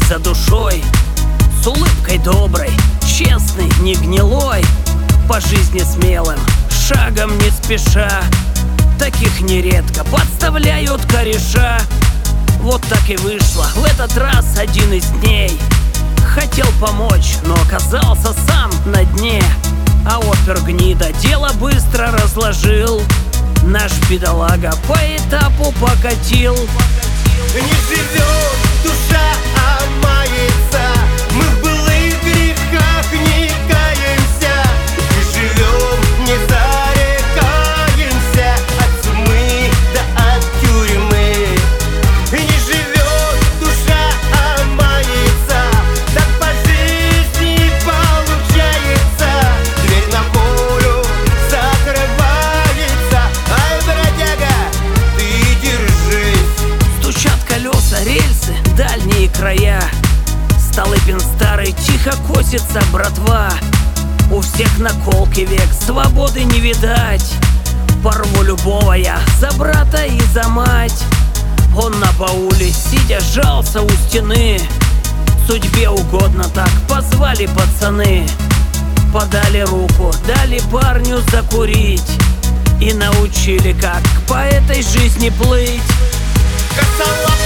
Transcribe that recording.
за душой, с улыбкой доброй, честный, не гнилой, по жизни смелым, шагом не спеша. Таких нередко подставляют кореша. Вот так и вышло в этот раз один из дней. Хотел помочь, но оказался сам на дне. А опер-гнида дело быстро разложил. Наш бедолага по этапу покатил. Не живет душа, а мается. Мы в былых грехах не каемся. И живем, не зарекаемся от тьмы да от тюрьмы. Не живет душа, а мается. Так по жизни получается. Дверь на волю закрывается. Ай, бродяга, ты держись. Стучат колеса, рельсы, дальние края. Столыпин старый, тихо косится братва. У всех наколки век, свободы не видать. Порву любого я за брата и за мать. Он на бауле, сидя, жался у стены. Судьбе угодно так, позвали пацаны. Подали руку, дали парню закурить. И научили, как по этой жизни плыть. Косолапый